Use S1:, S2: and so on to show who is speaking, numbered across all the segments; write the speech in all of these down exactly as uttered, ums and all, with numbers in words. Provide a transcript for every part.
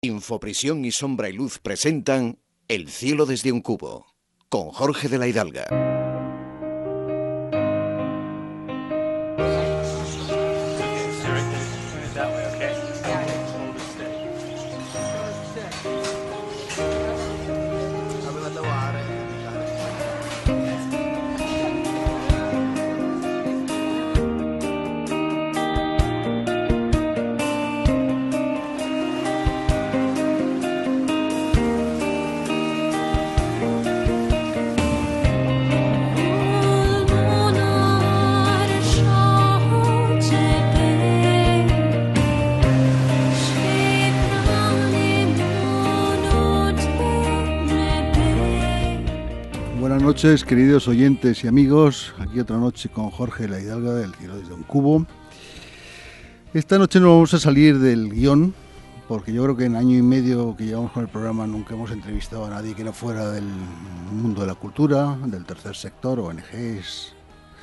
S1: Infoprisión y Sombra y Luz presentan El cielo desde un cubo, con Jorge de la Hidalga.
S2: Buenas noches, queridos oyentes y amigos. Aquí otra noche con Jorge de la Hidalga del cielo desde un cubo. Esta noche no vamos a salir del guión, porque yo creo que en año y medio que llevamos con el programa nunca hemos entrevistado a nadie que no fuera del mundo de la cultura, del tercer sector, O N Ges,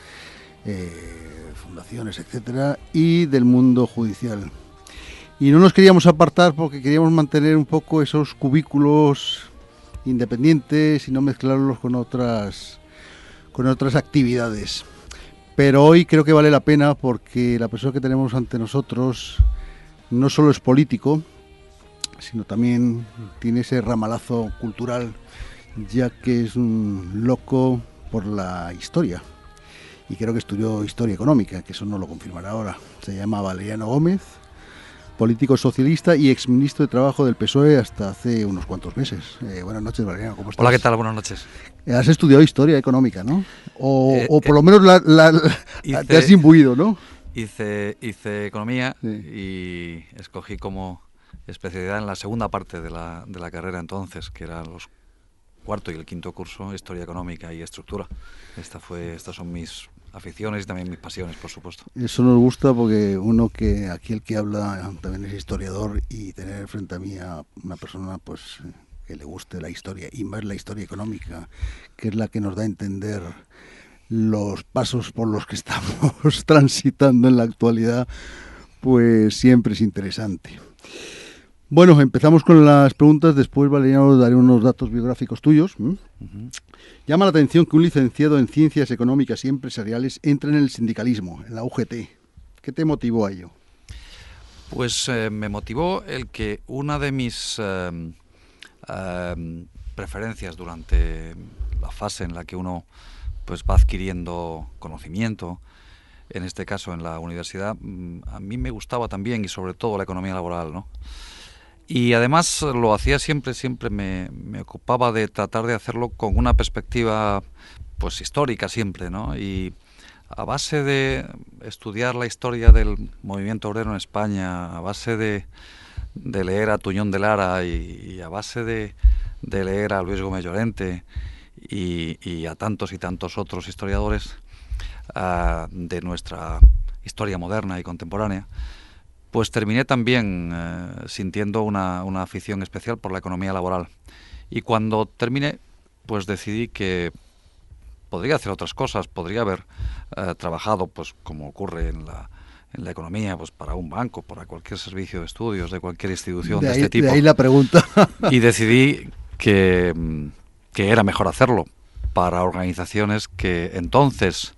S2: eh, fundaciones, etcétera, y del mundo judicial. Y no nos queríamos apartar porque queríamos mantener un poco esos cubículos independientes y no mezclarlos con otras con otras actividades. Pero hoy creo que vale la pena porque la persona que tenemos ante nosotros no solo es político, sino también tiene ese ramalazo cultural, ya que es un loco por la historia. Y creo que estudió historia económica, que eso no lo confirmará ahora. Se llama Valeriano Gómez, político socialista y exministro de Trabajo del P S O E hasta hace unos cuantos meses. Eh, buenas noches, Valeriano, ¿cómo estás?
S3: Hola, ¿qué tal? Buenas noches.
S2: Has estudiado historia económica, ¿no? O,
S3: eh,
S2: o por
S3: eh,
S2: lo menos la, la, la,
S3: hice,
S2: te has imbuido, ¿no?
S3: Hice, hice economía, sí, y escogí como especialidad en la segunda parte de la, de la carrera entonces, que eran los cuarto y el quinto curso, historia económica y estructura. Esta fue, estas son mis aficiones y también mis pasiones, por supuesto.
S2: Eso nos gusta porque uno que aquí el que habla también es historiador, y tener frente a mí a una persona pues que le guste la historia y más la historia económica, que es la que nos da a entender los pasos por los que estamos transitando en la actualidad, pues siempre es interesante. Bueno, empezamos con las preguntas. Después, Valeriano, daré unos datos biográficos tuyos. ¿Mm? Uh-huh. Llama la atención que un licenciado en Ciencias Económicas y Empresariales entre en el sindicalismo, en la U G T. ¿Qué te motivó a ello?
S3: Pues eh, me motivó el que una de mis eh, eh, preferencias durante la fase en la que uno pues va adquiriendo conocimiento, en este caso en la universidad, a mí me gustaba también, y sobre todo la economía laboral, ¿no? Y además lo hacía siempre, siempre me, me ocupaba de tratar de hacerlo con una perspectiva pues histórica siempre, ¿no? Y a base de estudiar la historia del movimiento obrero en España, a base de, de leer a Tuñón de Lara y, y a base de, de leer a Luis Gómez Llorente y, y a tantos y tantos otros historiadores uh, de nuestra historia moderna y contemporánea, pues terminé también eh, sintiendo una, una afición especial por la economía laboral. Y cuando terminé, pues decidí que podría hacer otras cosas, podría haber eh, trabajado, pues como ocurre en la, en la economía, pues para un banco, para cualquier servicio de estudios, de cualquier institución de,
S2: de, ahí,
S3: de este tipo.
S2: De ahí la pregunta.
S3: Y decidí que, que era mejor hacerlo para organizaciones que entonces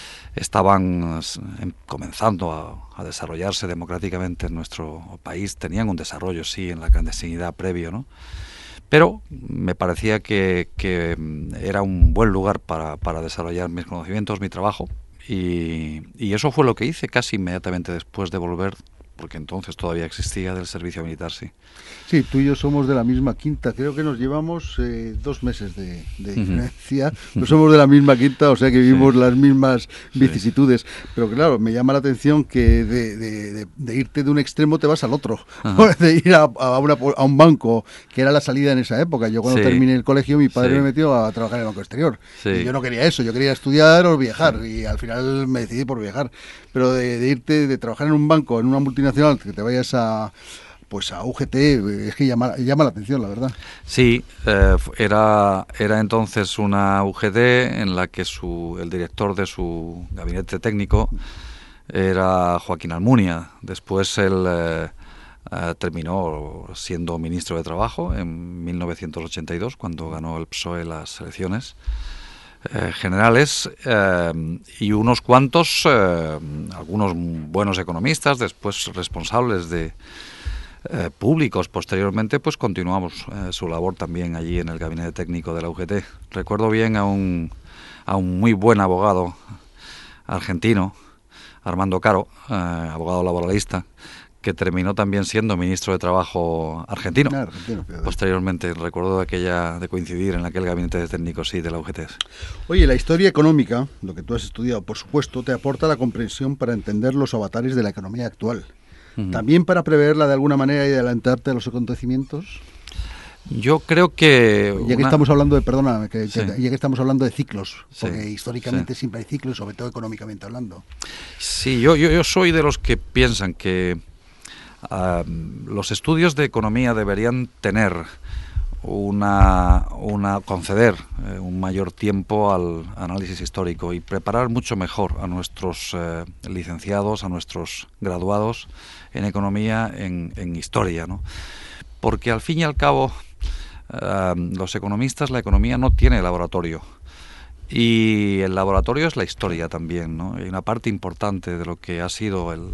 S3: estaban comenzando a, a desarrollarse democráticamente en nuestro país. Tenían un desarrollo, sí, en la clandestinidad previo, ¿no? Pero me parecía que, que era un buen lugar para, para desarrollar mis conocimientos, mi trabajo, y, y eso fue lo que hice casi inmediatamente después de volver, porque entonces todavía existía, del servicio militar, sí.
S2: Sí, tú y yo somos de la misma quinta, creo que nos llevamos eh, dos meses de, de diferencia, uh-huh. Pero somos de la misma quinta, o sea que vivimos sí. las mismas vicisitudes, sí. Pero claro, me llama la atención que de, de, de, de irte de un extremo te vas al otro, uh-huh. De ir a, a, una, a un banco, que era la salida en esa época. Yo cuando sí. terminé el colegio, mi padre sí. me metió a trabajar en el Banco Exterior, sí. y yo no quería eso, yo quería estudiar o viajar, sí. y al final me decidí por viajar, pero de, de irte, de trabajar en un banco, en una multinacional, que te vayas a pues a U G T, es que llama, llama la atención, la verdad.
S3: Sí, eh, era, era entonces una U G T en la que su, el director de su gabinete técnico era Joaquín Almunia. Después el, eh, Uh, terminó siendo ministro de Trabajo en mil novecientos ochenta y dos, cuando ganó el P S O E las elecciones eh, generales, eh, y unos cuantos, eh, algunos buenos economistas, después responsables de eh, públicos posteriormente, pues continuamos eh, su labor también allí en el gabinete técnico de la U G T. Recuerdo bien a un, a un muy buen abogado argentino, Armando Caro, eh, abogado laboralista, que terminó también siendo ministro de Trabajo argentino. Ah, argentino posteriormente, recuerdo de aquella de coincidir en aquel gabinete de técnicos sí, de la U G T.
S2: Oye, la historia económica, lo que tú has estudiado, por supuesto, te aporta la comprensión para entender los avatares de la economía actual. Uh-huh. ¿También para preverla de alguna manera y adelantarte a los acontecimientos?
S3: Yo creo que...
S2: Ya que
S3: una...
S2: estamos hablando de, perdona, que,
S3: sí.
S2: que, ya que estamos hablando de ciclos, porque
S3: sí,
S2: históricamente
S3: sí.
S2: siempre hay ciclos, sobre todo económicamente hablando.
S3: Sí, yo, yo, yo soy de los que piensan que Uh, los estudios de economía deberían tener una, una conceder eh, un mayor tiempo al análisis histórico y preparar mucho mejor a nuestros eh, licenciados, a nuestros graduados en economía, en, en historia, ¿no? Porque al fin y al cabo uh, los economistas, la economía no tiene laboratorio. Y el laboratorio es la historia también, ¿no? Hay una parte importante de lo que ha sido el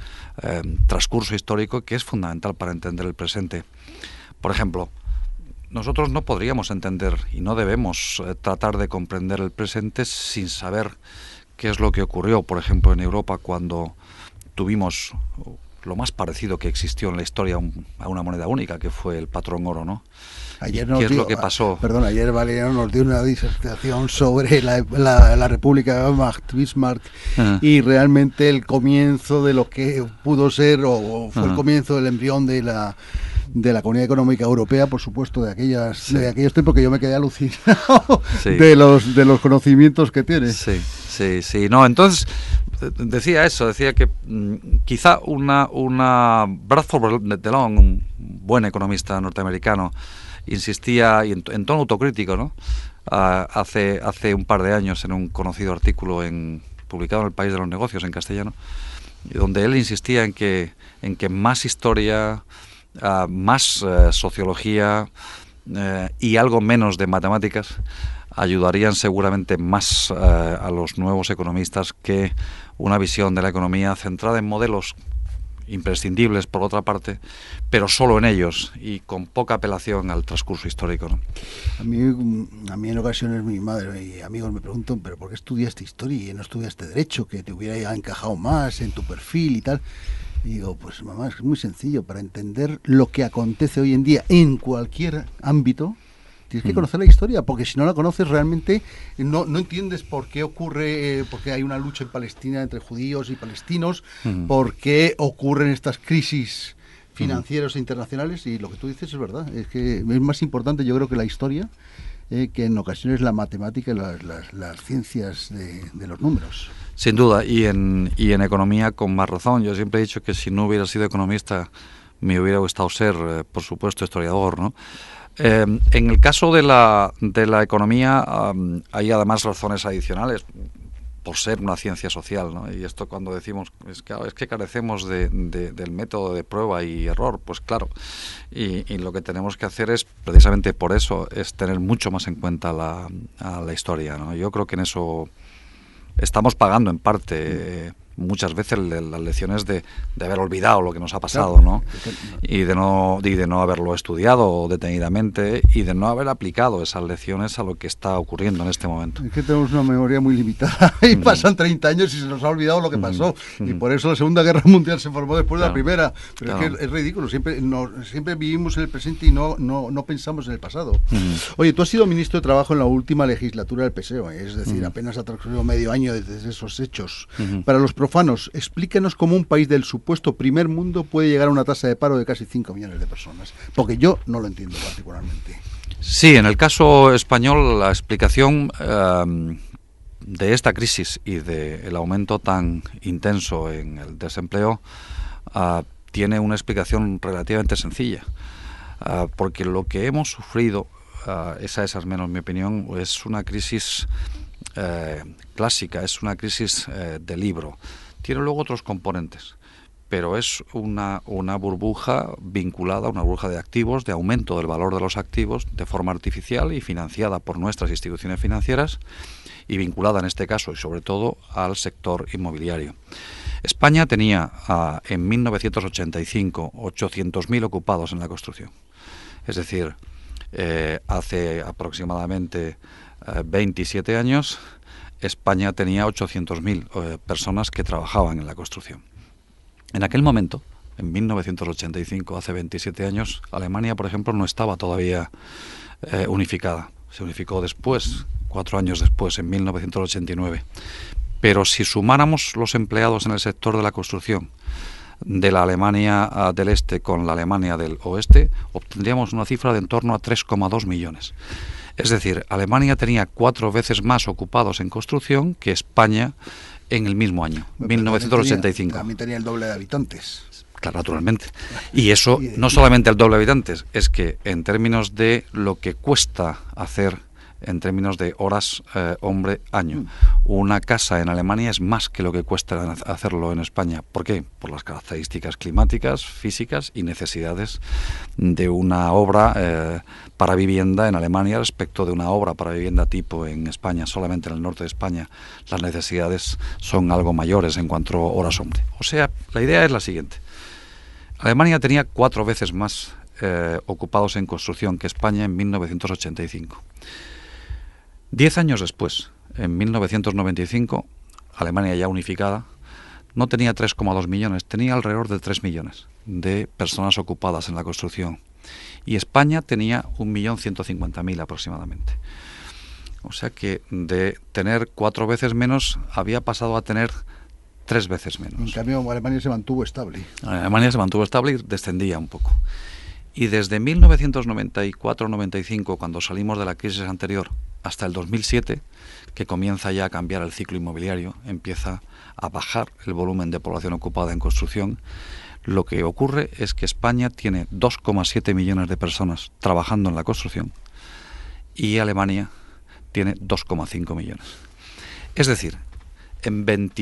S3: eh, transcurso histórico que es fundamental para entender el presente. Por ejemplo, nosotros no podríamos entender y no debemos eh, tratar de comprender el presente sin saber qué es lo que ocurrió, por ejemplo, en Europa cuando tuvimos lo más parecido que existió en la historia un, a una moneda única, que fue el patrón oro, ¿no?
S2: Ayer
S3: nos ¿Qué
S2: dio,
S3: es lo que pasó?
S2: Perdón, ayer Valeriano nos dio una disertación sobre la, la, la República de Bismarck uh-huh. y realmente el comienzo de lo que pudo ser o, o fue uh-huh. el comienzo del embrión de la de la Comunidad Económica Europea, por supuesto, de aquellas sí. de aquellos tiempos que yo me quedé alucinado sí. de los de los conocimientos que tiene.
S3: Sí, sí, sí. No, entonces decía eso, decía que mmm, quizá una una Bradford DeLong, un buen economista norteamericano, insistía y en, en tono autocrítico, ¿no? Uh, hace hace un par de años en un conocido artículo en publicado en El País de los Negocios en castellano, donde él insistía en que en que más historia, uh, más uh, sociología uh, y algo menos de matemáticas ayudarían seguramente más uh, a los nuevos economistas que una visión de la economía centrada en modelos imprescindibles por otra parte, pero solo en ellos y con poca apelación al transcurso histórico, ¿no?
S2: A mí, a mí en ocasiones mi madre y amigos me preguntan, pero ¿por qué estudiaste historia y no estudiaste derecho, que te hubiera encajado más en tu perfil y tal? Y digo, pues mamá, es muy sencillo, para entender lo que acontece hoy en día en cualquier ámbito, tienes que conocer la historia, porque si no la conoces realmente no, no entiendes por qué ocurre, eh, por qué hay una lucha en Palestina entre judíos y palestinos, uh-huh. por qué ocurren estas crisis financieras uh-huh. e internacionales, y lo que tú dices es verdad, es que es más importante yo creo que la historia eh, que en ocasiones la matemática y las, las, las ciencias de, de los números.
S3: Sin duda, y en, y en economía con más razón. Yo siempre he dicho que si no hubiera sido economista me hubiera gustado ser, eh, por supuesto, historiador, ¿no? Eh, en el caso de la, de la economía um, hay además razones adicionales por ser una ciencia social, ¿no? Y esto cuando decimos es que, es que carecemos de, de, del método de prueba y error, pues claro, y, y lo que tenemos que hacer es precisamente por eso, es tener mucho más en cuenta la, a la historia, ¿no? Yo creo que en eso estamos pagando en parte eh, muchas veces las lecciones de, de haber olvidado lo que nos ha pasado, ¿no? Y de no, y de no haberlo estudiado detenidamente y de no haber aplicado esas lecciones a lo que está ocurriendo en este momento.
S2: Es que tenemos una memoria muy limitada y mm. pasan treinta años y se nos ha olvidado lo que pasó. Mm. Y por eso la Segunda Guerra Mundial se formó después claro. de la Primera. Pero claro. es que es, es ridículo, siempre, no, siempre vivimos en el presente y no, no, no pensamos en el pasado. Mm. Oye, tú has sido ministro de Trabajo en la última legislatura del P S O E, es decir, mm. apenas ha transcurrido medio año desde esos hechos. Mm. Para los profanos, explíquenos cómo un país del supuesto primer mundo puede llegar a una tasa de paro de casi cinco millones de personas, porque yo no lo entiendo particularmente.
S3: Sí, en el caso español la explicación eh, de esta crisis y del aumento tan intenso en el desempleo eh, tiene una explicación relativamente sencilla, eh, porque lo que hemos sufrido, eh, esa es al menos mi opinión, es una crisis eh, clásica, es una crisis eh, de libro. Tiene luego otros componentes, pero es una, una burbuja vinculada, una burbuja de activos, de aumento del valor de los activos de forma artificial y financiada por nuestras instituciones financieras y vinculada en este caso y sobre todo al sector inmobiliario. España tenía uh, en mil novecientos ochenta y cinco ochocientos mil ocupados en la construcción. Es decir, eh, hace aproximadamente eh, veintisiete años España tenía ochocientos mil eh, personas que trabajaban en la construcción. En aquel momento, en mil novecientos ochenta y cinco, hace veintisiete años, Alemania, por ejemplo, no estaba todavía eh, unificada. Se unificó después, cuatro años después, en mil novecientos ochenta y nueve. Pero si sumáramos los empleados en el sector de la construcción de la Alemania uh, del Este con la Alemania del Oeste, obtendríamos una cifra de en torno a tres coma dos millones. Es decir, Alemania tenía cuatro veces más ocupados en construcción que España en el mismo año, bueno, mil novecientos ochenta y cinco.
S2: También tenía el doble de habitantes.
S3: Claro, naturalmente. Y eso, no solamente el doble de habitantes, es que en términos de lo que cuesta hacer, en términos de horas eh, hombre año, una casa en Alemania es más que lo que cuesta hacerlo en España. ¿Por qué? Por las características climáticas, físicas y necesidades de una obra eh, para vivienda en Alemania respecto de una obra para vivienda tipo en España. Solamente en el norte de España las necesidades son algo mayores en cuanto a horas hombre. O sea, la idea es la siguiente. Alemania tenía cuatro veces más eh, ocupados en construcción que España en mil novecientos ochenta y cinco. Diez años después, en mil novecientos noventa y cinco, Alemania ya unificada, no tenía tres coma dos millones, tenía alrededor de tres millones de personas ocupadas en la construcción. Y España tenía un millón ciento cincuenta mil aproximadamente. O sea que de tener cuatro veces menos, había pasado a tener tres veces menos.
S2: En cambio, Alemania se mantuvo estable.
S3: Alemania se mantuvo estable y descendía un poco. Y desde mil novecientos noventa y cuatro noventa y cinco, cuando salimos de la crisis anterior, hasta el dos mil siete, que comienza ya a cambiar el ciclo inmobiliario, empieza a bajar el volumen de población ocupada en construcción, lo que ocurre es que España tiene dos coma siete millones de personas trabajando en la construcción y Alemania tiene dos coma cinco millones. Es decir, en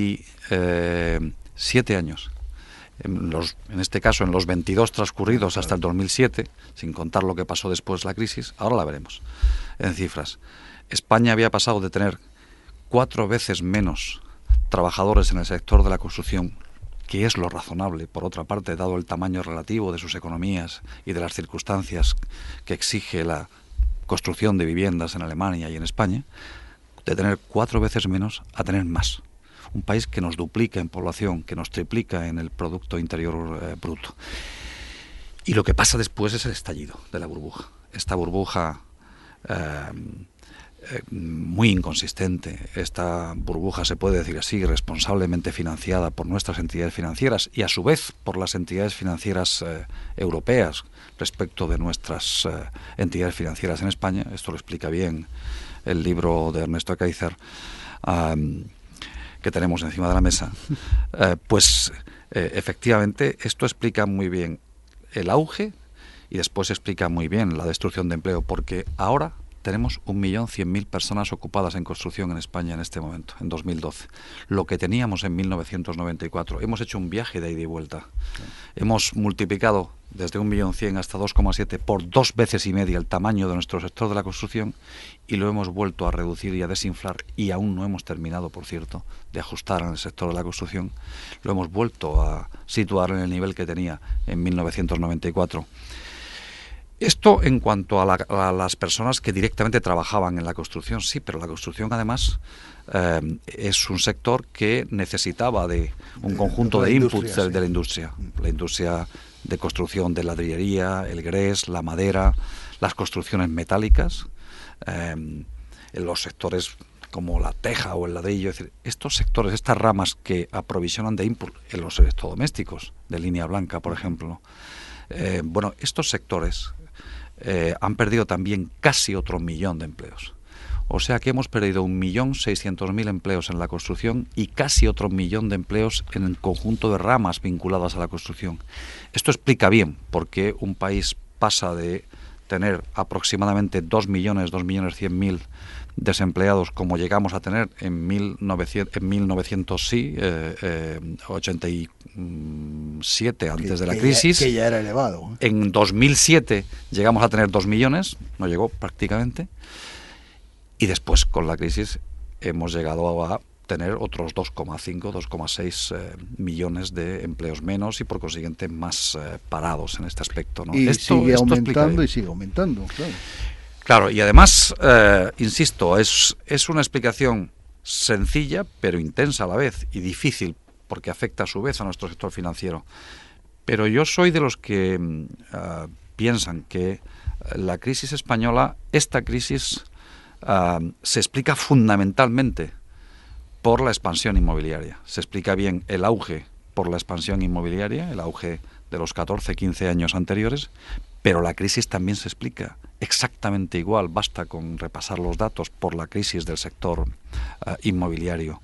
S3: veintisiete años, en, los, en este caso en los veintidós transcurridos hasta el dos mil siete, sin contar lo que pasó después de la crisis, ahora la veremos en cifras. España había pasado de tener cuatro veces menos trabajadores en el sector de la construcción, que es lo razonable, por otra parte, dado el tamaño relativo de sus economías y de las circunstancias que exige la construcción de viviendas en Alemania y en España, de tener cuatro veces menos a tener más. Un país que nos duplica en población, que nos triplica en el Producto Interior eh, Bruto. Y lo que pasa después es el estallido de la burbuja. Esta burbuja eh, eh, muy inconsistente, esta burbuja, se puede decir así, responsablemente financiada por nuestras entidades financieras y a su vez por las entidades financieras eh, europeas respecto de nuestras eh, entidades financieras en España. Esto lo explica bien el libro de Ernesto Kaiser, um, que tenemos encima de la mesa. Eh, pues eh, efectivamente esto explica muy bien el auge y después explica muy bien la destrucción de empleo, porque ahora tenemos un millón cien mil personas ocupadas en construcción en España en este momento, en dos mil doce. Lo que teníamos en mil novecientos noventa y cuatro. Hemos hecho un viaje de ida y vuelta. Sí. Hemos multiplicado desde un millón cien hasta dos coma siete por dos veces y media el tamaño de nuestro sector de la construcción y lo hemos vuelto a reducir y a desinflar, y aún no hemos terminado, por cierto, de ajustar en el sector de la construcción. Lo hemos vuelto a situar en el nivel que tenía en mil novecientos noventa y cuatro. Esto en cuanto a, la, a las personas que directamente trabajaban en la construcción, sí, pero la construcción además eh, es un sector que necesitaba de un de, conjunto de, de inputs de, sí. de la industria. La industria de construcción de ladrillería, el grés, la madera, las construcciones metálicas, eh, en los sectores como la teja o el ladrillo. Es decir, estos sectores, estas ramas que aprovisionan de input en los electrodomésticos, de línea blanca, por ejemplo, eh, bueno, estos sectores Eh, han perdido también casi otro millón de empleos. O sea que hemos perdido un millón seiscientos mil empleos en la construcción y casi otro millón de empleos en el conjunto de ramas vinculadas a la construcción. Esto explica bien por qué un país pasa de tener aproximadamente dos millones, dos millones cien mil desempleados como llegamos a tener en mil novecientos, en mil novecientos sí, eh, eh, ochenta y siete, antes
S2: que,
S3: de la
S2: que
S3: crisis.
S2: Ya, que ya era elevado.
S3: En dos mil siete llegamos a tener dos millones, no llegó prácticamente, y después con la crisis hemos llegado a tener otros dos coma cinco, dos coma seis eh, millones de empleos menos y por consiguiente más eh, parados en este aspecto, ¿no?
S2: Y
S3: esto,
S2: sigue
S3: esto
S2: aumentando y sigue aumentando, claro.
S3: Claro, y además, eh, insisto, es, es una explicación sencilla pero intensa a la vez y difícil porque afecta a su vez a nuestro sector financiero. Pero yo soy de los que uh, piensan que la crisis española, esta crisis, uh, se explica fundamentalmente por la expansión inmobiliaria. Se explica bien el auge por la expansión inmobiliaria, el auge de los catorce, quince años anteriores, pero la crisis también se explica exactamente igual, basta con repasar los datos, por la crisis del sector uh, inmobiliario.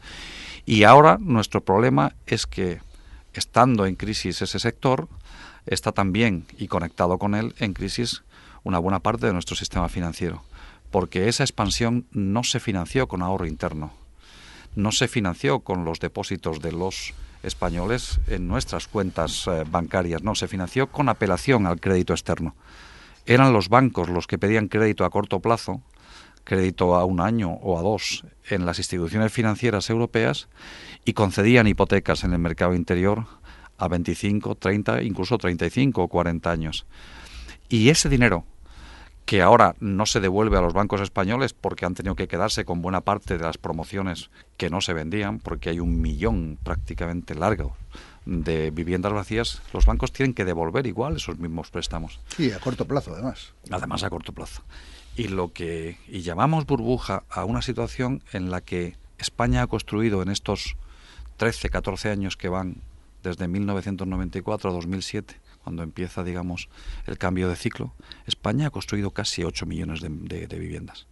S3: Y ahora nuestro problema es que, estando en crisis ese sector, está también, y conectado con él, en crisis una buena parte de nuestro sistema financiero, porque esa expansión no se financió con ahorro interno, no se financió con los depósitos de los españoles en nuestras cuentas eh, bancarias, no, se financió con apelación al crédito externo. Eran los bancos los que pedían crédito a corto plazo, crédito a un año o a dos en las instituciones financieras europeas y concedían hipotecas en el mercado interior a veinticinco, treinta, incluso treinta y cinco o cuarenta años. Y ese dinero, que ahora no se devuelve a los bancos españoles porque han tenido que quedarse con buena parte de las promociones que no se vendían, porque hay un millón prácticamente largo de viviendas vacías, los bancos tienen que devolver igual esos mismos préstamos.
S2: Sí, a corto plazo además.
S3: Además a corto plazo. Y lo que y llamamos burbuja a una situación en la que España ha construido en estos trece, catorce años que van desde mil novecientos noventa y cuatro a dos mil siete, cuando empieza, digamos, el cambio de ciclo, España ha construido casi ocho millones de, de, de viviendas.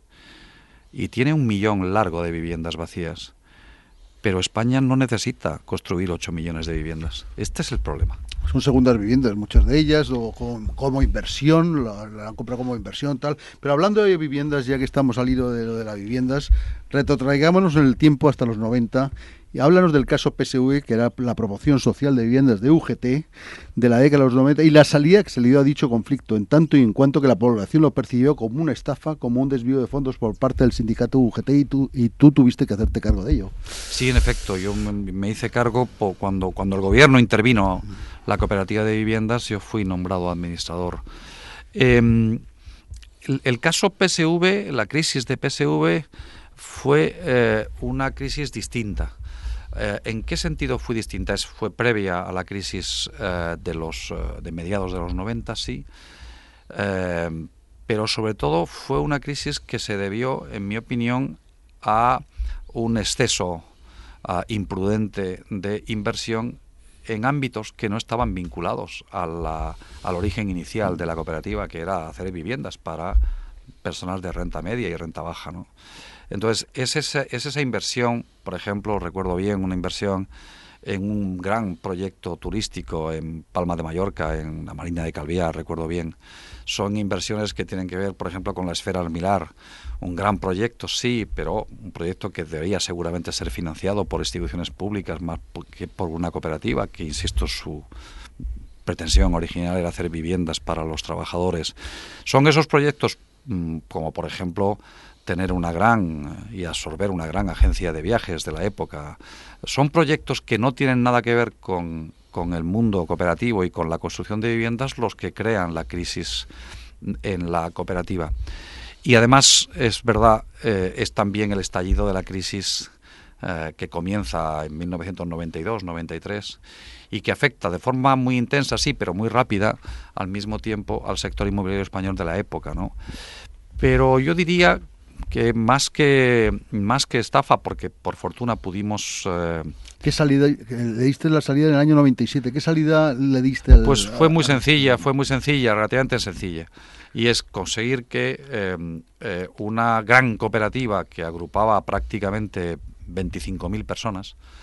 S3: Y tiene un millón largo de viviendas vacías. Pero España no necesita construir ocho millones de viviendas. Este es el problema.
S2: Son segundas viviendas, muchas de ellas, o como, como inversión, la, la han comprado como inversión, tal. Pero hablando de viviendas, ya que estamos al hilo de lo de las viviendas, retrotraigámonos en el tiempo hasta los noventa y háblanos del caso P S V, que era la promoción social de viviendas de U G T de la década de los noventa, y la salida que se le dio a dicho conflicto, en tanto y en cuanto que la población lo percibió como una estafa, como un desvío de fondos por parte del sindicato U G T, y tú, y tú tuviste que hacerte cargo de ello.
S3: Sí, en efecto, yo me, me hice cargo po, cuando, cuando el gobierno intervino la cooperativa de viviendas, yo fui nombrado administrador. Eh, el, el caso P S V, la crisis de P S V, fue eh, una crisis distinta. Eh, ¿En qué sentido fue distinta? Es, fue previa a la crisis eh, de los eh, de mediados de los noventa, sí, eh, pero sobre todo fue una crisis que se debió, en mi opinión, a un exceso uh, imprudente de inversión en ámbitos que no estaban vinculados a la, al origen inicial de la cooperativa, que era hacer viviendas para personas de renta media y renta baja, ¿no? Entonces, es esa, es esa inversión, por ejemplo, recuerdo bien una inversión en un gran proyecto turístico en Palma de Mallorca, en la Marina de Calviá, recuerdo bien. Son inversiones que tienen que ver, por ejemplo, con la Esfera Almilar. Un gran proyecto, sí, pero un proyecto que debería seguramente ser financiado por instituciones públicas más que por una cooperativa, que, insisto, su pretensión original era hacer viviendas para los trabajadores. Son esos proyectos como, por ejemplo, tener una gran y absorber una gran agencia de viajes de la época. Son proyectos que no tienen nada que ver con, con el mundo cooperativo y con la construcción de viviendas los que crean la crisis en la cooperativa. Y además, es verdad, eh, es también el estallido de la crisis eh, que comienza en mil novecientos noventa y dos, noventa y tres y que afecta de forma muy intensa, sí, pero muy rápida, al mismo tiempo al sector inmobiliario español de la época, ¿no? Pero yo diría que más que más que estafa, porque por fortuna pudimos... Eh,
S2: ¿Qué salida le diste la salida en el año noventa y siete? ¿Qué salida le diste? Al,
S3: pues fue muy sencilla, fue muy sencilla, relativamente sencilla. Y es conseguir que eh, eh, una gran cooperativa que agrupaba prácticamente veinticinco mil personas,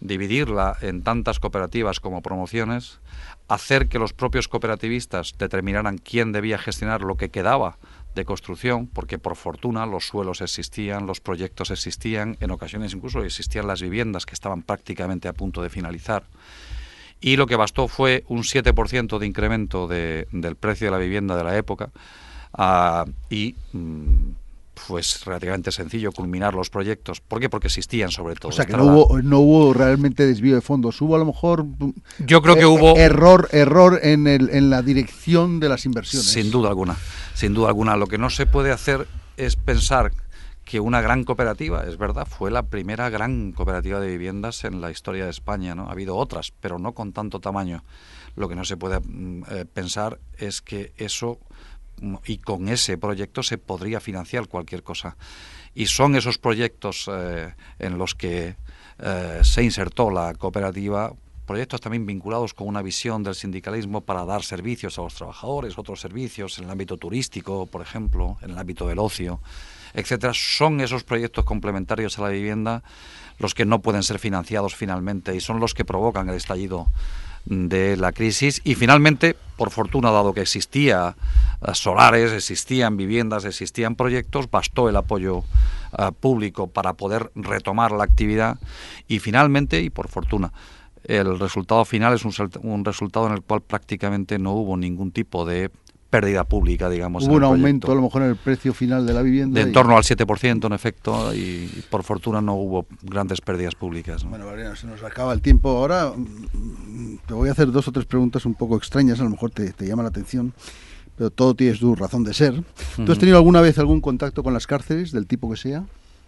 S3: dividirla en tantas cooperativas como promociones, hacer que los propios cooperativistas determinaran quién debía gestionar lo que quedaba de construcción, porque por fortuna los suelos existían, los proyectos existían, en ocasiones incluso existían las viviendas que estaban prácticamente a punto de finalizar, y lo que bastó fue un siete por ciento de incremento de, del precio de la vivienda de la época, uh, y mmm, pues relativamente sencillo culminar los proyectos. ¿Por qué? Porque existían, sobre todo.
S2: O sea, que no hubo, no hubo realmente desvío de fondos. Hubo a lo mejor...
S3: Yo creo que eh, hubo...
S2: Error error en, el, en la dirección de las inversiones.
S3: Sin duda alguna, sin duda alguna. Lo que no se puede hacer es pensar que una gran cooperativa, es verdad, fue la primera gran cooperativa de viviendas en la historia de España, ¿no? Ha habido otras, pero no con tanto tamaño. Lo que no se puede eh, pensar es que eso... y con ese proyecto se podría financiar cualquier cosa. Y son esos proyectos eh, en los que eh, se insertó la cooperativa, proyectos también vinculados con una visión del sindicalismo para dar servicios a los trabajadores, otros servicios en el ámbito turístico, por ejemplo, en el ámbito del ocio, etcétera. Son esos proyectos complementarios a la vivienda los que no pueden ser financiados finalmente y son los que provocan el estallido de la crisis. Y finalmente, por fortuna, dado que existía uh, solares, existían viviendas, existían proyectos, bastó el apoyo uh, público para poder retomar la actividad y finalmente, y por fortuna, el resultado final es un, un resultado en el cual prácticamente no hubo ningún tipo de pérdida pública, digamos.
S2: Hubo un aumento a lo mejor en el precio final de la vivienda.
S3: De en y... torno al siete por ciento, en efecto, y, y por fortuna no hubo grandes pérdidas públicas, ¿no?
S2: Bueno, Valeriano, se nos acaba el tiempo. Ahora te voy a hacer dos o tres preguntas un poco extrañas, a lo mejor te, te llama la atención, pero todo tiene su razón de ser. Uh-huh. ¿Tú has tenido alguna vez algún contacto con las cárceles, del tipo que sea?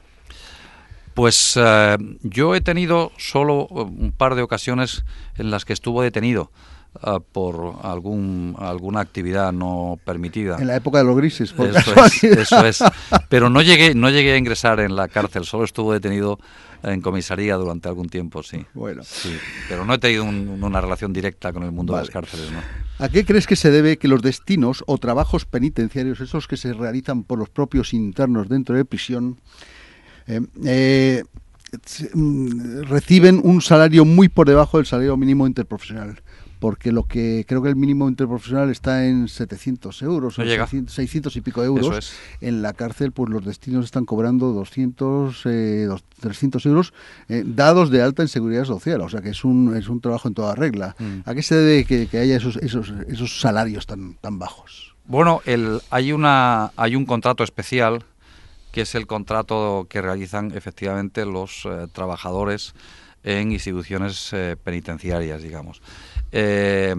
S3: Pues eh, yo he tenido solo un par de ocasiones en las que estuvo detenido. Uh, por algún alguna actividad no permitida.
S2: En la época de los grises, por
S3: eso es, eso es. Pero no llegué, no llegué a ingresar en la cárcel, solo estuvo detenido en comisaría durante algún tiempo, sí.
S2: Bueno.
S3: Sí, pero no he tenido un, una relación directa con el mundo vale. de las cárceles, ¿no?
S2: ¿A qué crees que se debe que los destinos o trabajos penitenciarios, esos que se realizan por los propios internos dentro de prisión, eh, eh, reciben un salario muy por debajo del salario mínimo interprofesional? Porque lo que creo que el mínimo interprofesional está en setecientos euros,
S3: no
S2: o
S3: llega.
S2: seiscientos, seiscientos y pico euros.
S3: Eso es.
S2: En la cárcel, pues los destinos están cobrando doscientos, eh, trescientos euros, eh, dados de alta en seguridad social. O sea que es un es un trabajo en toda regla. Mm. ¿A qué se debe que, que haya esos esos esos salarios tan tan bajos?
S3: Bueno, el, hay una hay un contrato especial que es el contrato que realizan efectivamente los eh, trabajadores en instituciones eh, penitenciarias, digamos. Eh,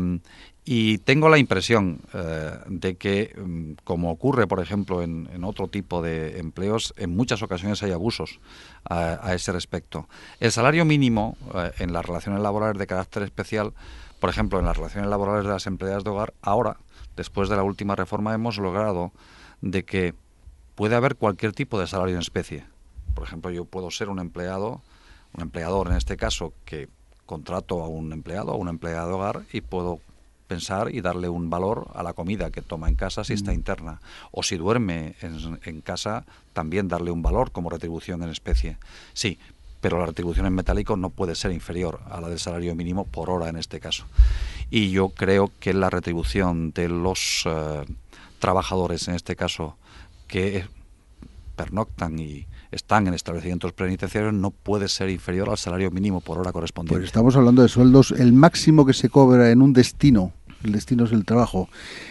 S3: y tengo la impresión eh, de que, como ocurre, por ejemplo, en, en otro tipo de empleos, en muchas ocasiones hay abusos a, a ese respecto. El salario mínimo eh, en las relaciones laborales de carácter especial, por ejemplo, en las relaciones laborales de las empleadas de hogar, ahora, después de la última reforma, hemos logrado de que puede haber cualquier tipo de salario en especie. Por ejemplo, yo puedo ser un empleado, un empleador en este caso, que contrato a un empleado, a una empleada de hogar y puedo pensar y darle un valor a la comida que toma en casa si mm. está interna. O si duerme en, en casa, también darle un valor como retribución en especie. Sí, pero la retribución en metálico no puede ser inferior a la del salario mínimo por hora en este caso. Y yo creo que la retribución de los uh, trabajadores, en este caso, que pernoctan y están en establecimientos penitenciarios, no puede ser inferior al salario mínimo por hora correspondiente.
S2: Pues estamos hablando de sueldos, el máximo que se cobra en un destino, el destino es el trabajo,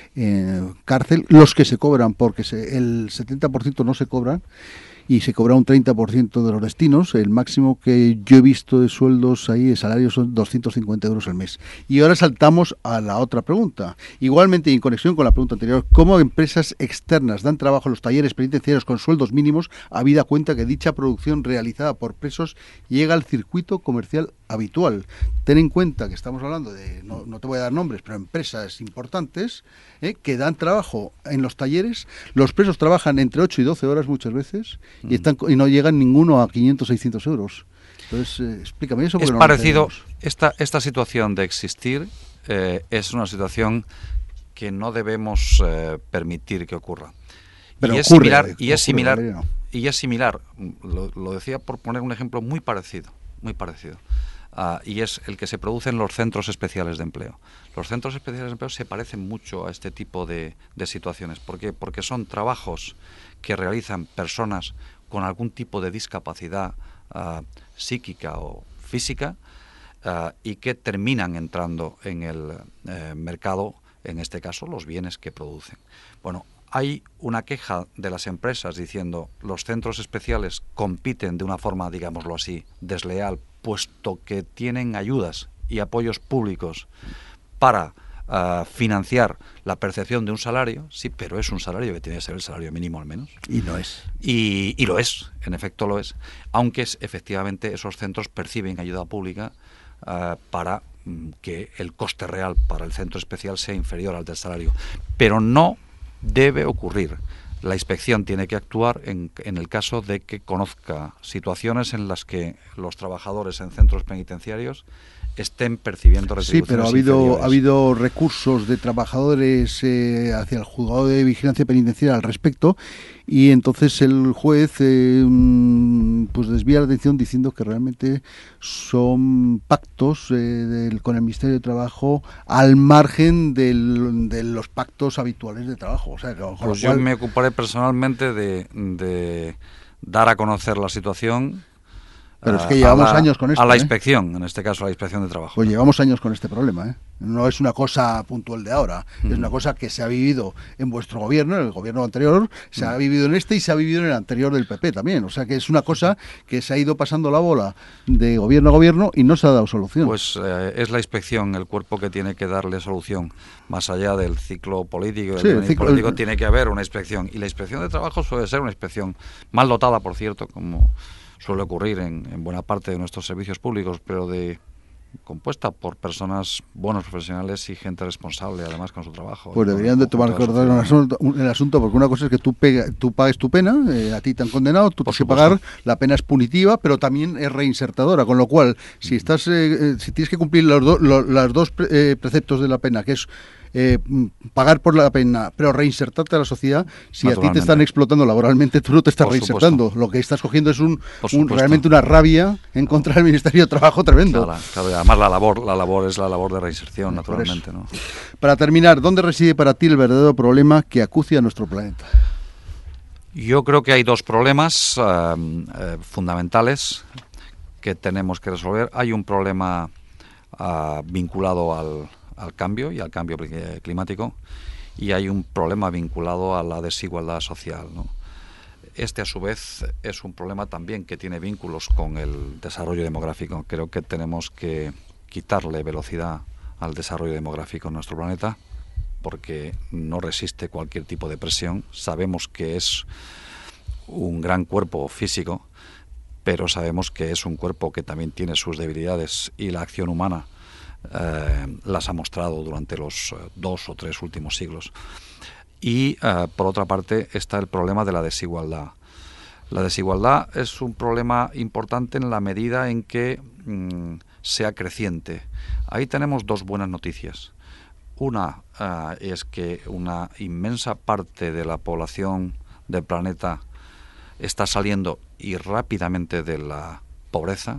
S2: eh, cárcel, los que se cobran, porque se, el setenta por ciento no se cobran, y se cobra un treinta por ciento de los destinos. El máximo que yo he visto de sueldos ahí, de salarios, son doscientos cincuenta euros al mes. Y ahora saltamos a la otra pregunta. Igualmente, y en conexión con la pregunta anterior, ¿cómo empresas externas dan trabajo a los talleres penitenciarios con sueldos mínimos, habida cuenta que dicha producción realizada por presos llega al circuito comercial habitual? Ten en cuenta que estamos hablando de, no, no te voy a dar nombres, pero empresas importantes eh, que dan trabajo en los talleres. Los presos trabajan entre ocho y doce horas muchas veces y, están, y no llegan ninguno a quinientos, seiscientos euros. Entonces, eh, explícame eso.
S3: Es
S2: no
S3: parecido, esta, esta situación de existir eh, es una situación que no debemos eh, permitir que ocurra.
S2: Pero
S3: y,
S2: ocurre,
S3: es similar, y
S2: ocurre,
S3: es similar,
S2: Valeriano.
S3: y es similar, lo, lo decía por poner un ejemplo muy parecido, muy parecido. uh, y es el que se produce en los centros especiales de empleo. Los centros especiales de empleo se parecen mucho a este tipo de, de situaciones. ¿Por qué? Porque son trabajos que realizan personas con algún tipo de discapacidad uh, psíquica o física uh, y que terminan entrando en el uh, mercado, en este caso, los bienes que producen. Bueno, hay una queja de las empresas diciendo los centros especiales compiten de una forma, digámoslo así, desleal, puesto que tienen ayudas y apoyos públicos para uh, financiar la percepción de un salario, sí, pero es un salario que tiene que ser el salario mínimo al menos.
S2: Y no es.
S3: Y, y lo es, en efecto lo es, aunque es, efectivamente esos centros perciben ayuda pública uh, para um, que el coste real para el centro especial sea inferior al del salario. Pero no debe ocurrir. La inspección tiene que actuar en, en el caso de que conozca situaciones en las que los trabajadores en centros penitenciarios estén percibiendo retribuciones.
S2: Sí, pero ha habido,
S3: inferiores.
S2: ha habido recursos de trabajadores eh, hacia el juzgado de vigilancia penitenciaria al respecto, y entonces el juez eh, pues desvía la atención diciendo que realmente son pactos eh, del, con el Ministerio de Trabajo al margen del, de los pactos habituales de trabajo. O sea, que, con
S3: pues
S2: lo cual...
S3: yo me ocuparé personalmente de, de dar a conocer la situación.
S2: Pero es que llevamos
S3: la,
S2: años con esto.
S3: A la
S2: ¿eh?
S3: inspección, en este caso a la inspección de trabajo.
S2: Pues llevamos años con este problema, ¿eh? No es una cosa puntual de ahora, mm. es una cosa que se ha vivido en vuestro gobierno, en el gobierno anterior, se mm. ha vivido en este y se ha vivido en el anterior del P P también. O sea que es una cosa que se ha ido pasando la bola de gobierno a gobierno y no se ha dado solución.
S3: Pues eh, es la inspección el cuerpo que tiene que darle solución. Más allá del ciclo político,
S2: sí,
S3: del
S2: el ciclo,
S3: político
S2: el...
S3: tiene que haber una inspección. Y la inspección de trabajo suele ser una inspección mal dotada, por cierto, como suele ocurrir en, en buena parte de nuestros servicios públicos, pero de compuesta por personas buenos profesionales y gente responsable, además, con su trabajo.
S2: Pues deberían de tomar acordar el asunto, el asunto, porque una cosa es que tú, pega, tú pagues tu pena, eh, a ti te han condenado, tú tienes que pagar, la pena es punitiva, pero también es reinsertadora, con lo cual, si estás, eh, si tienes que cumplir los, do, los las dos pre, eh, preceptos de la pena, que es Eh, pagar por la pena, pero reinsertarte a la sociedad, si a ti te están explotando laboralmente, tú no te estás por reinsertando. Supuesto. Lo que estás cogiendo es un, un realmente una rabia en contra del Ministerio de Trabajo tremendo.
S3: Claro, claro, además la labor, la labor es la labor de reinserción, no, naturalmente. ¿no?
S2: Para terminar, ¿dónde reside para ti el verdadero problema que acucia a nuestro planeta?
S3: Yo creo que hay dos problemas uh, uh, fundamentales que tenemos que resolver. Hay un problema uh, vinculado al al cambio y al cambio climático, y hay un problema vinculado a la desigualdad social, ¿no? Este, a su vez, es un problema también que tiene vínculos con el desarrollo demográfico. Creo que tenemos que quitarle velocidad al desarrollo demográfico en nuestro planeta, porque no resiste cualquier tipo de presión. Sabemos que es un gran cuerpo físico, pero sabemos que es un cuerpo que también tiene sus debilidades, y la acción humana Eh, las ha mostrado durante los eh, dos o tres últimos siglos. Y eh, por otra parte está el problema de la desigualdad. La desigualdad es un problema importante en la medida en que mm, sea creciente. Ahí tenemos dos buenas noticias. Una eh, es que una inmensa parte de la población del planeta está saliendo y rápidamente de la pobreza.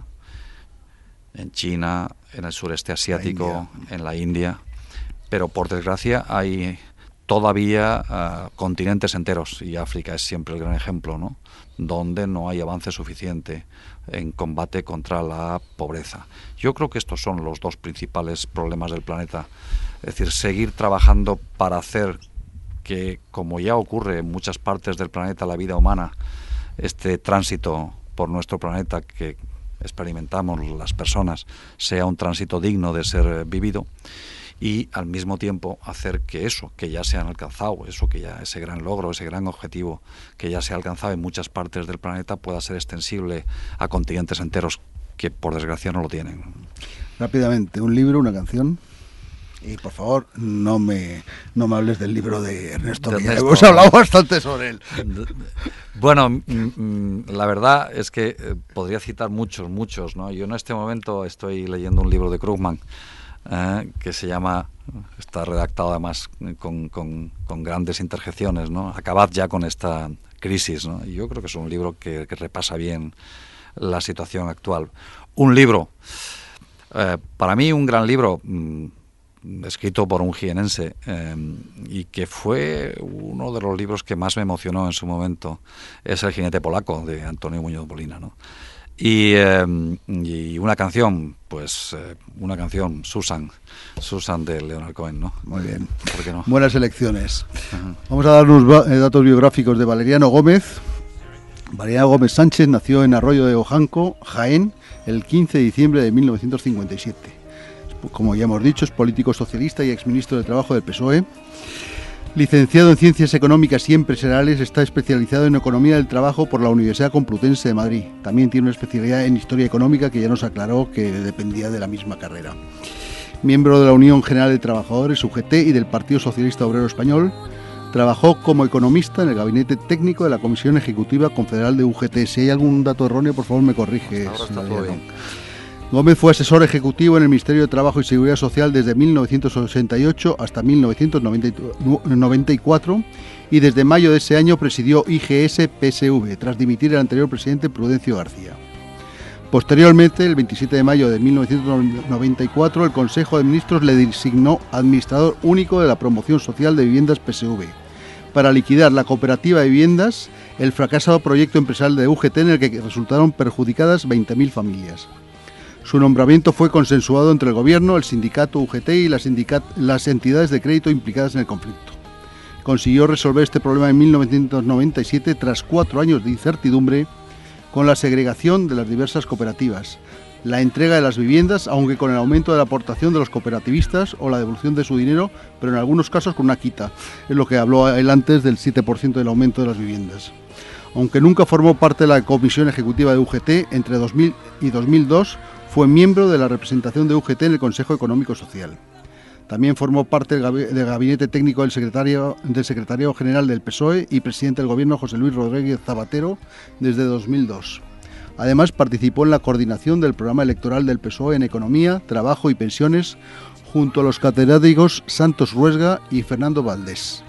S3: En China, en el sureste asiático, la en la India, pero por desgracia hay todavía uh, continentes enteros, y África es siempre el gran ejemplo, ¿no?, donde no hay avance suficiente en combate contra la pobreza. Yo creo que estos son los dos principales problemas del planeta, es decir, seguir trabajando para hacer que, como ya ocurre en muchas partes del planeta, la vida humana, este tránsito por nuestro planeta que experimentamos las personas, sea un tránsito digno de ser vivido, y al mismo tiempo hacer que eso que ya se han alcanzado, eso que ya ese gran logro, ese gran objetivo que ya se ha alcanzado en muchas partes del planeta, pueda ser extensible a continentes enteros que por desgracia no lo tienen.
S2: Rápidamente, un libro, una canción. Y por favor, no me no me hables del libro de Ernesto de Ernesto. Hemos hablado bastante sobre él.
S3: Bueno, mm, la verdad es que eh, podría citar muchos, muchos, ¿no? Yo en este momento estoy leyendo un libro de Krugman eh, que se llama, está redactado además con, con, con grandes interjecciones, ¿no? Acabad ya con esta crisis, ¿no? Y yo creo que es un libro que, que repasa bien la situación actual. Un libro Eh, para mí un gran libro, mmm, escrito por un jienense, eh, y que fue uno de los libros que más me emocionó en su momento, es El jinete polaco, de Antonio Muñoz Molina, ¿no? Y, eh, y una canción, pues eh, una canción, Susan, Susan de Leonard Cohen, ¿no?
S2: Muy bien.
S3: ¿Por qué no?
S2: Buenas elecciones.
S3: Uh-huh.
S2: Vamos a dar unos datos biográficos de Valeriano Gómez. Valeriano Gómez Sánchez nació en Arroyo de Ojanco, Jaén, el quince de diciembre de mil novecientos cincuenta y siete. Como ya hemos dicho, es político socialista y exministro de Trabajo del P S O E. Licenciado en Ciencias Económicas y Empresariales, está especializado en Economía del Trabajo por la Universidad Complutense de Madrid. También tiene una especialidad en Historia Económica, que ya nos aclaró que dependía de la misma carrera. Miembro de la Unión General de Trabajadores, U G T, y del Partido Socialista Obrero Español, trabajó como economista en el gabinete técnico de la Comisión Ejecutiva Confederal de U G T. Si hay algún dato erróneo, por favor me corrige.
S3: Ahora está todo bien.
S2: Gómez fue asesor ejecutivo en el Ministerio de Trabajo y Seguridad Social desde mil novecientos ochenta y ocho hasta mil novecientos noventa y cuatro y desde mayo de ese año presidió I G S P S V, tras dimitir el anterior presidente Prudencio García. Posteriormente, el veintisiete de mayo de mil novecientos noventa y cuatro, el Consejo de Ministros le designó administrador único de la Promoción Social de Viviendas P S V, para liquidar la cooperativa de viviendas, el fracasado proyecto empresarial de U G T en el que resultaron perjudicadas veinte mil familias. Su nombramiento fue consensuado entre el Gobierno, el sindicato U G T y las, las entidades de crédito implicadas en el conflicto. Consiguió resolver este problema en mil novecientos noventa y siete tras cuatro años de incertidumbre, con la segregación de las diversas cooperativas, la entrega de las viviendas, aunque con el aumento de la aportación de los cooperativistas o la devolución de su dinero, pero en algunos casos con una quita. Es lo que habló él antes del siete por ciento del aumento de las viviendas. Aunque nunca formó parte de la Comisión Ejecutiva de U G T, entre dos mil y dos mil dos fue miembro de la representación de U G T en el Consejo Económico Social. También formó parte del gabinete técnico del secretario, del secretario general del P S O E y presidente del Gobierno José Luis Rodríguez Zapatero desde dos mil dos. Además, participó en la coordinación del programa electoral del P S O E en Economía, Trabajo y Pensiones, junto a los catedráticos Santos Ruesga y Fernando Valdés.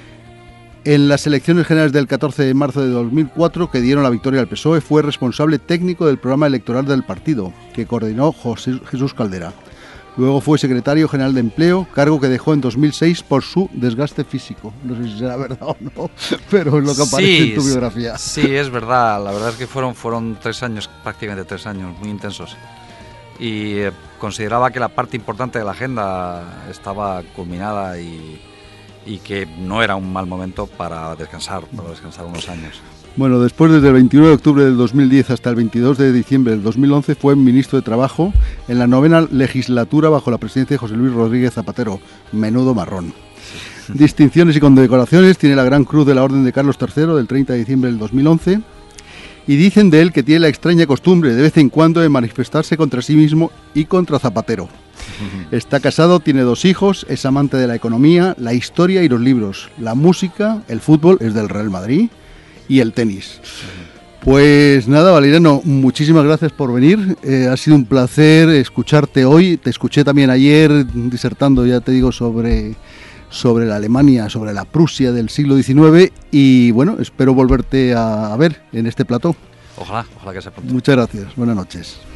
S2: En las elecciones generales del catorce de marzo de dos mil cuatro, que dieron la victoria al P S O E, fue responsable técnico del programa electoral del partido, que coordinó José Jesús Caldera. Luego fue secretario general de Empleo, cargo que dejó en dos mil seis por su desgaste físico. No sé si será verdad o no, pero es lo que aparece sí, en tu biografía.
S3: Sí, es verdad. La verdad es que fueron, fueron tres años, prácticamente tres años, muy intensos. Y eh, consideraba que la parte importante de la agenda estaba culminada y... y que no era un mal momento para descansar, para descansar unos años.
S2: Bueno, después desde el veintiuno de octubre del dos mil diez hasta el veintidós de diciembre del dos mil once fue ministro de Trabajo en la novena legislatura bajo la presidencia de José Luis Rodríguez Zapatero. Menudo marrón. Sí. Distinciones y condecoraciones: tiene la Gran Cruz de la Orden de Carlos tercero del treinta de diciembre del dos mil once. Y dicen de él que tiene la extraña costumbre de vez en cuando de manifestarse contra sí mismo y contra Zapatero. Está casado, tiene dos hijos, es amante de la economía, la historia y los libros, la música, el fútbol, es del Real Madrid, y el tenis. Pues nada, Valeriano, muchísimas gracias por venir. Eh, ha sido un placer escucharte hoy. Te escuché también ayer disertando, ya te digo, sobre, sobre la Alemania, sobre la Prusia del siglo diecinueve. Y bueno, espero volverte a, a ver en este plató.
S3: Ojalá, ojalá que sea pronto.
S2: Muchas gracias. Buenas noches.